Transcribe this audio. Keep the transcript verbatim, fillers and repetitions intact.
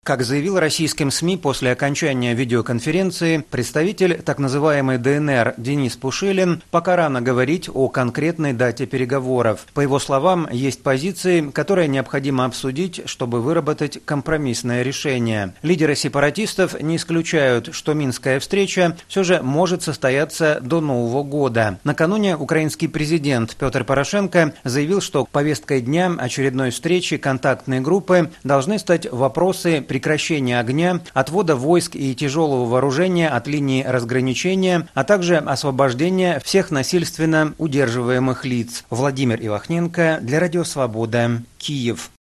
Как заявил российским СМИ после окончания видеоконференции, представитель так называемой ДНР Денис Пушилин, пока рано говорить о конкретной дате переговоров. По его словам, есть позиции, которые необходимо обсудить, чтобы выработать компромиссное решение. Лидеры сепаратистов не исключают, что Минская встреча все же может состояться до Нового года. Накануне украинский президент Петр Порошенко заявил, что повесткой дня очередной встречи контактной группы должны стать вопросы прекращения огня, отвода войск и тяжелого вооружения от линии разграничения, а также освобождения всех насильственно удерживаемых лиц. Владимир Ивахненко для Радио Свобода, Киев.